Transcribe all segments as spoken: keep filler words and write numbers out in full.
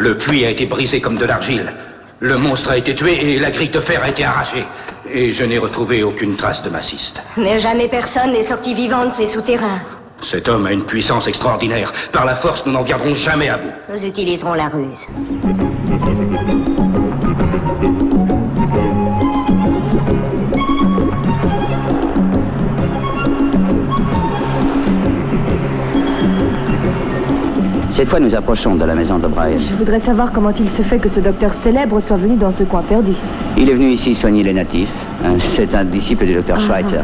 Le puits a été brisé comme de l'argile. Le monstre a été tué et la grille de fer a été arrachée. Et je n'ai retrouvé aucune trace de Maciste. Mais jamais personne n'est sorti vivant de ces souterrains. Cet homme a une puissance extraordinaire. Par la force, nous n'en viendrons jamais à bout. Nous utiliserons la ruse. Cette fois, nous approchons de la maison d'O'Brien. Je voudrais savoir comment il se fait que ce docteur célèbre soit venu dans ce coin perdu. Il est venu ici soigner les natifs. C'est un disciple du docteur Ah. Schweitzer.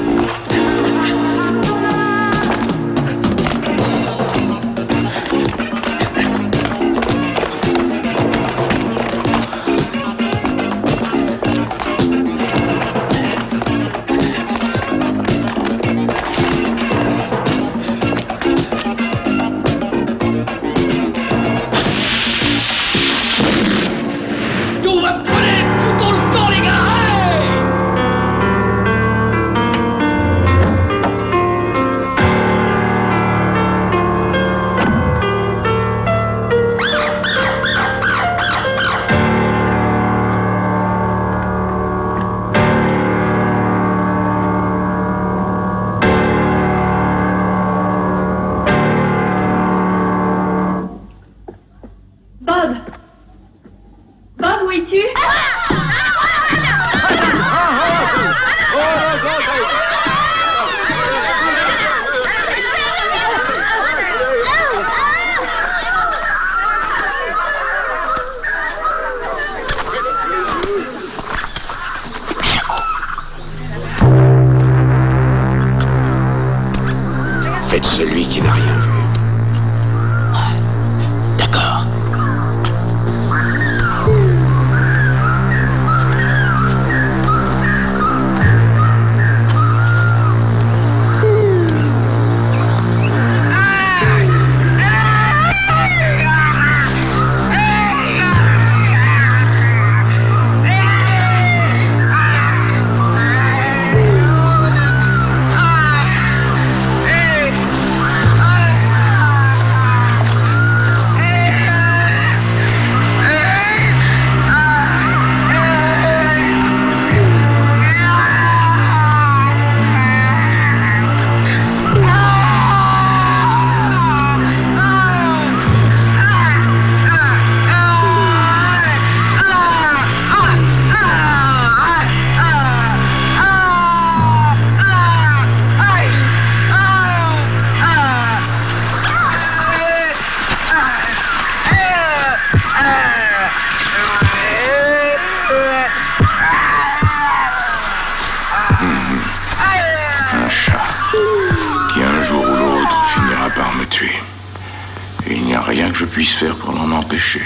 Bob Bob, où es-tu? Faites celui qui n'a rien vu. D'accord. Un chat qui un jour ou l'autre finira par me tuer. Et il n'y a rien que je puisse faire pour l'en empêcher.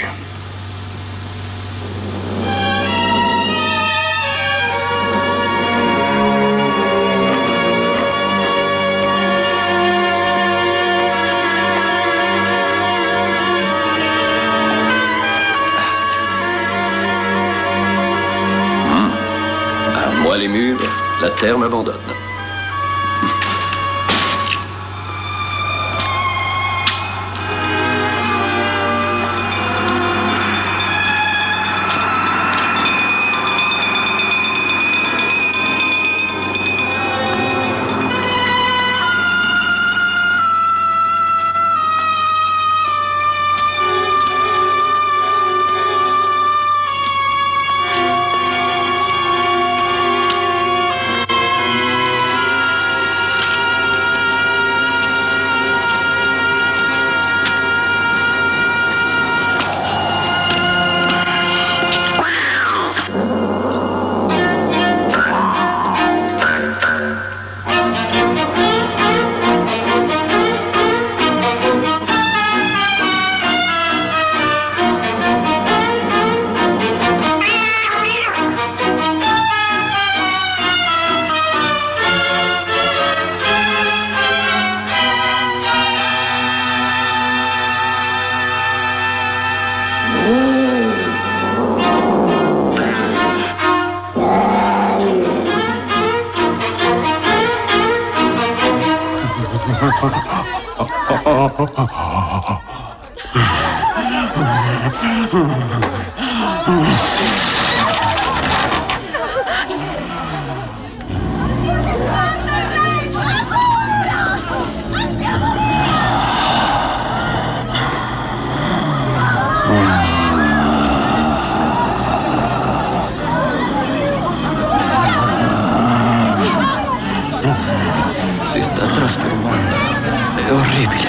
À moi les murs, la terre m'abandonne. Si sta trasformando. È orribile.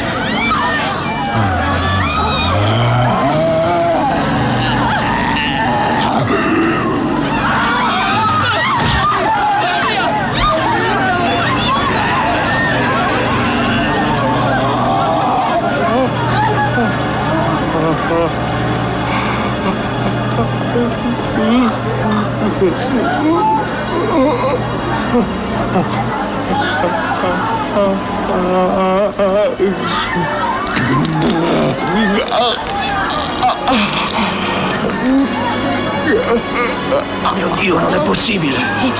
Oh mio Dio, non è possibile!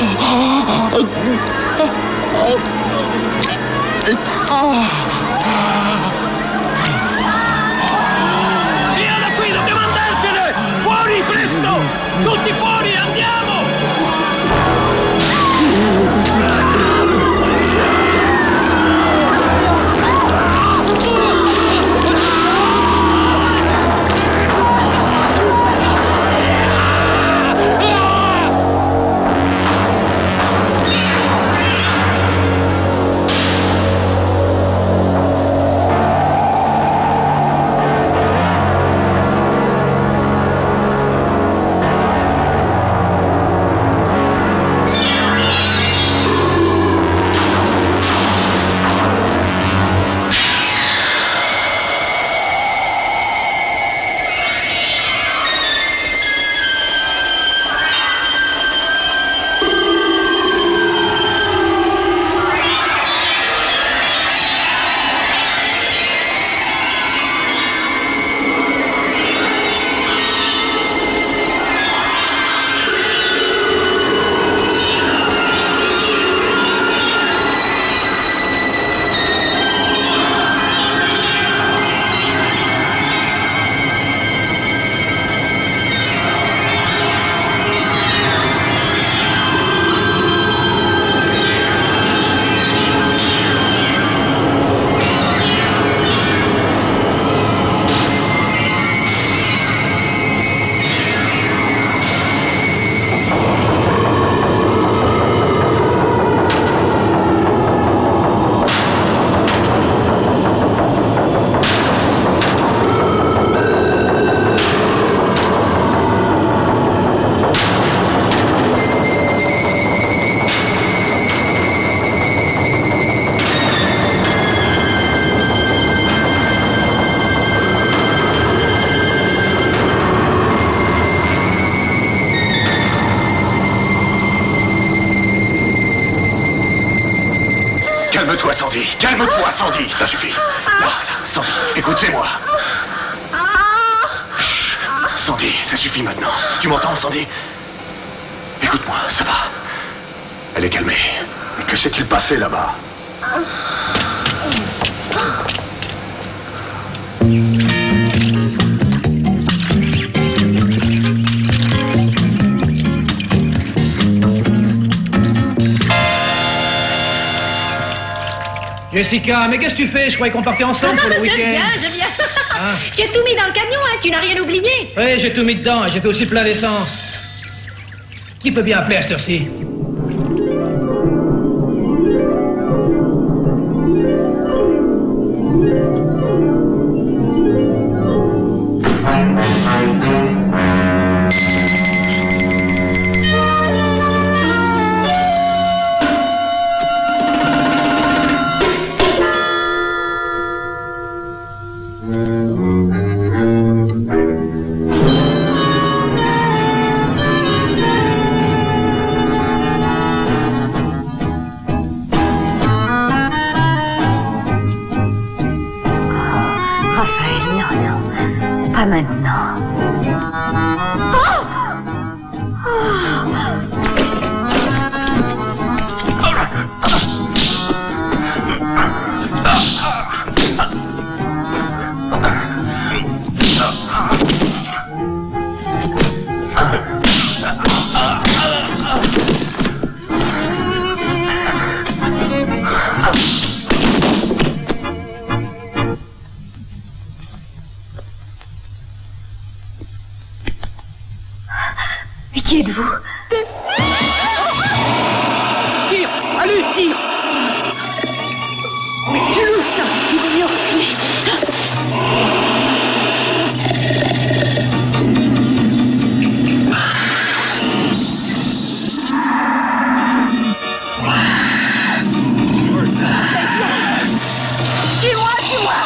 Via da qui, dobbiamo andarcene! Fuori, presto! Tutti fuori, andiamo! Calme-toi, Sandy. Calme-toi, Sandy. Ça suffit. Là, Sandy, écoutez-moi. Chut. Sandy, ça suffit maintenant. Tu m'entends, Sandy? Écoute-moi, ça va. Elle est calmée. Mais que s'est-il passé là-bas? Jessica, mais qu'est-ce que tu fais? Je croyais qu'on partait ensemble Ah pour non, le mais je week-end. viens, je viens. Hein? J'ai tout mis dans le camion, hein, tu n'as rien oublié. Oui, j'ai tout mis dedans et j'ai fait aussi plein d'essence. Qui peut bien appeler à cette heure-ci? Pas maintenant. Qui êtes-vous? Tire! Allez, tire! Mais tue-le! Non, il vaut mieux reculer. Suis-moi, suis-moi.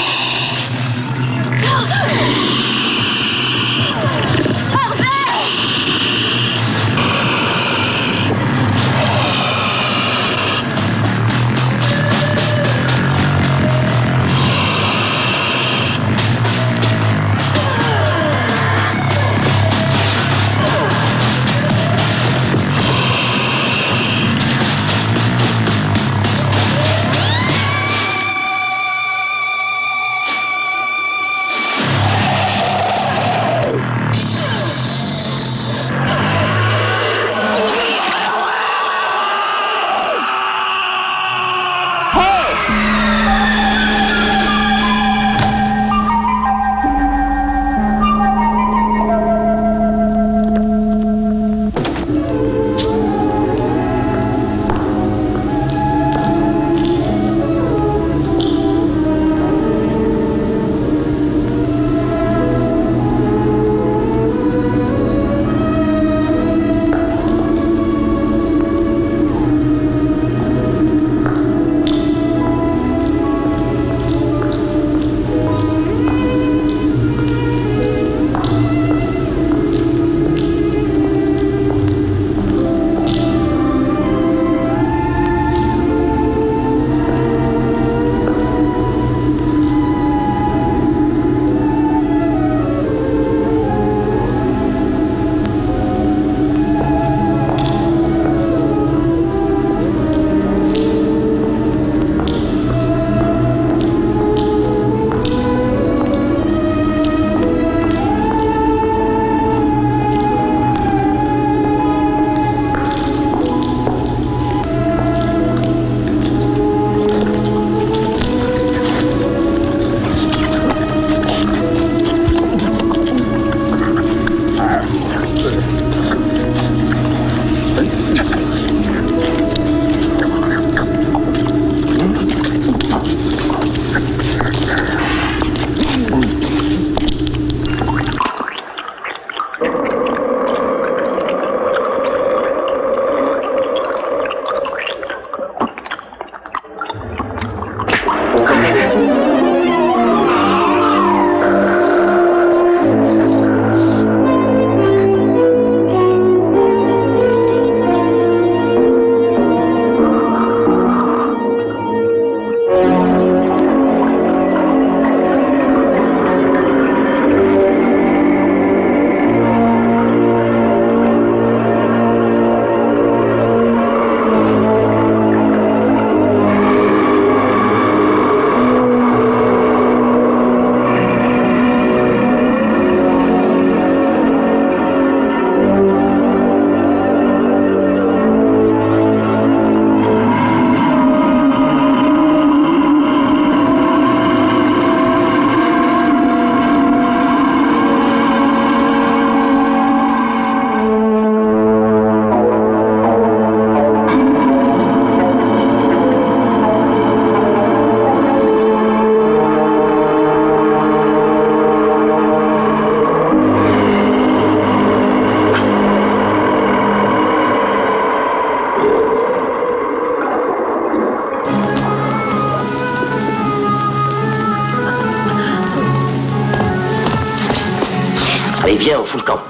Allez, viens, on fout le camp.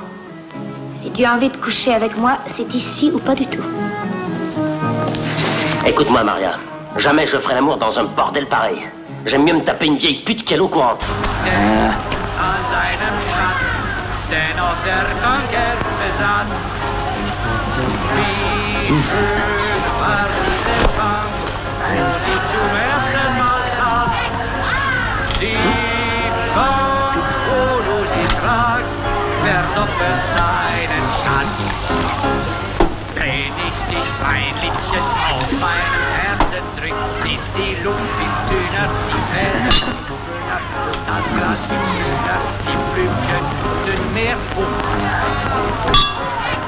Si tu as envie de coucher avec moi, c'est ici ou pas du tout. Écoute-moi, Maria. Jamais je ferai l'amour dans un bordel pareil. J'aime mieux me taper une vieille pute qu'elle eau courante. Ah. Dreh dich nicht, mein Liebchen, auf meinem Herzen drückt, ist die Luft viel dünner, die Felder schöner, das Gras viel schöner, die Blümchen tun mehr um.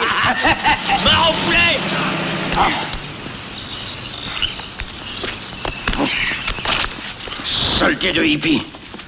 Mort au poulet. Saleté de hippie.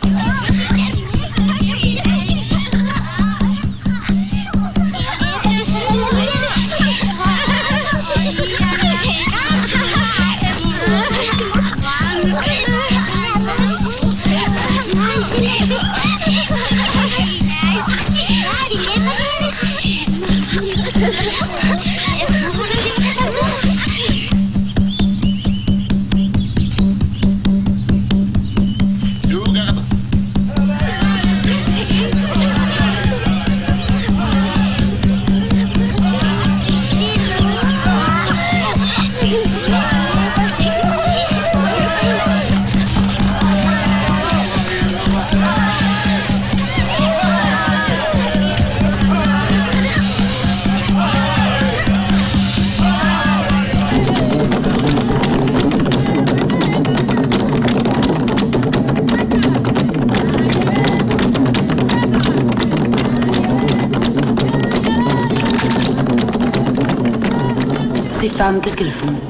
Ces femmes, qu'est-ce qu'elles font?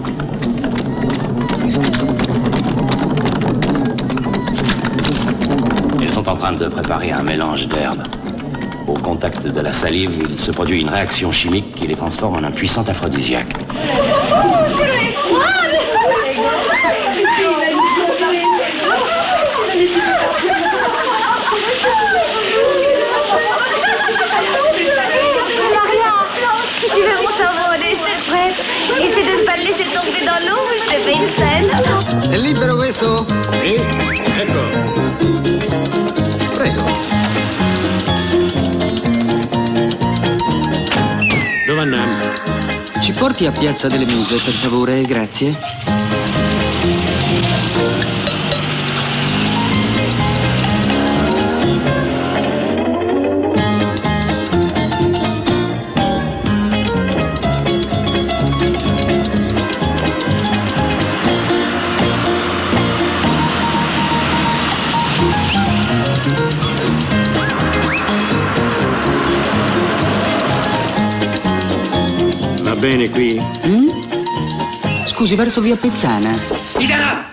Elles sont en train de préparer un mélange d'herbes. Au contact de la salive, il se produit une réaction chimique qui les transforme en un puissant aphrodisiaque. Essaie de ne pas le laisser tomber dans l'eau, je te fais une scène. È libero questo? Sì, ecco. Prego. Dove andiamo? Ci porti a Piazza delle Muse, per favore, grazie. Va bene qui? Mm? Scusi, verso via Pezzana. Idala!